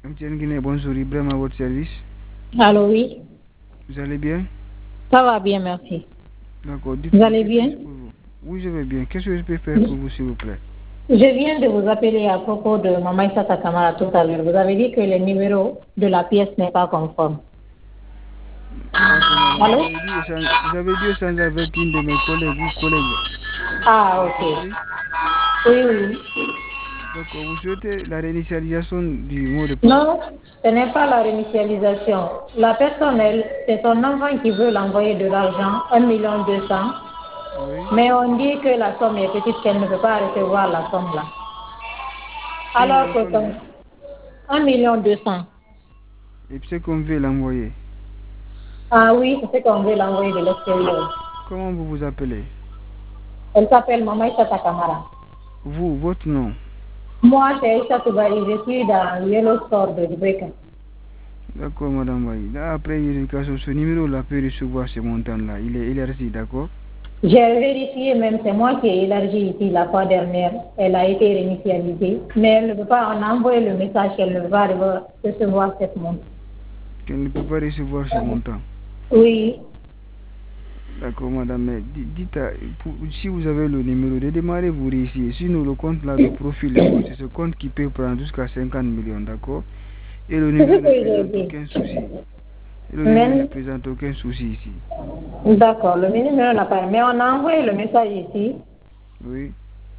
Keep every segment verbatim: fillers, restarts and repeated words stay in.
Tiens Guinée, bonjour, Ibrahim à votre service. Allô, oui. Vous allez bien? Ça va bien, merci. D'accord, Vous dites-moi, allez que bien? puis-je pour vous? Oui, je vais bien. Qu'est-ce que je peux faire pour vous, s'il vous plaît? Je viens de vous appeler à propos de Mamaïsa Takamara tout à l'heure. Vous avez dit que le numéro de la pièce n'est pas conforme. D'accord, madame. Vous Allô? avez dû échanger, vous avez dû échanger avec une de mes collègues ou collègues. Vous Ah, avez ok. compris? Oui, oui. D'accord, vous souhaitez la réinitialisation du mot de passe? Non, ce n'est pas la réinitialisation. La personne, elle, c'est son enfant qui veut l'envoyer de l'argent, un million deux cents. Oui. Mais on dit que la somme est petite, qu'elle ne peut pas recevoir la somme là. Combien Alors de que combien? comme un million deux cents. Et puis c'est qu'on veut l'envoyer. Ah oui, c'est ce qu'on veut l'envoyer de l'extérieur. Comment vous vous appelez? Elle s'appelle Mamaïsa Takamara. Vous, votre nom? Moi, c'est Aïssa Toubari, je suis dans Yellow Store de Dubeka. D'accord, madame Baye. Là, après vérification, ce numéro-là peut recevoir ce montant-là. Il est élargi, d'accord? J'ai vérifié même, c'est moi qui ai élargi ici la fois dernière. Elle a été réinitialisée. Mais elle ne peut pas, on a envoyé le message qu'elle ne peut pas recevoir cette montre. Qu'elle ne peut pas recevoir ce montant. Oui. D'accord, madame, mais dites, à, pour, si vous avez le numéro de démarrer, vous réussissez. Sinon, le compte là de profil est bon. C'est ce compte qui peut prendre jusqu'à cinquante millions, d'accord? Et le C'est ce numéro ne que j'ai présente dit. aucun souci. Et le numéro ne Même, présente aucun souci ici. d'accord, le numéro n'a pas. Mais on a envoyé le message ici. Oui.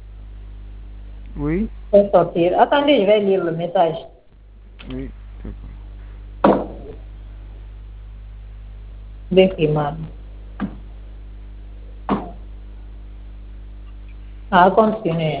Oui. Pour sortir. Attendez, je vais lire le message. Oui. D'accord. Décimable. À continuer.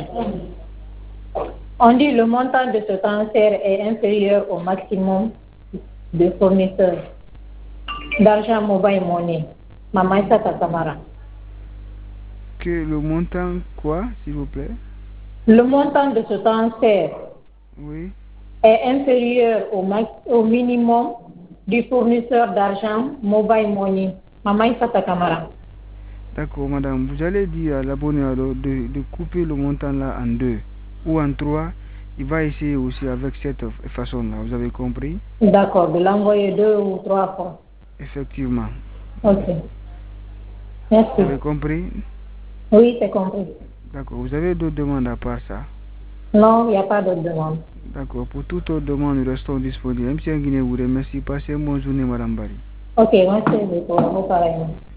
On dit le montant de ce transfert est inférieur au maximum de fournisseurs d'argent mobile money. Mamaïsa Takamara. Que le montant, quoi, s'il vous plaît? Le montant de ce transfert Oui. est inférieur au, max, au minimum du fournisseur d'argent mobile money. Mamaïsa Takamara. D'accord, madame. Vous allez dire à l'abonné de, de, de couper le montant là en deux ou en trois. Il va essayer aussi avec cette façon-là. Vous avez compris? D'accord, de l'envoyer deux ou trois fois. Effectivement. Ok. Vous Merci. avez compris? Oui, c'est compris. D'accord. Vous avez d'autres demandes à part ça? Non, il n'y a pas d'autre demande. D'accord. Pour toute autre demande, nous restons disponibles. M. Guinée vous remercie. Passez une bonne journée, madame Barry. Ok, merci beaucoup. Vous pareil.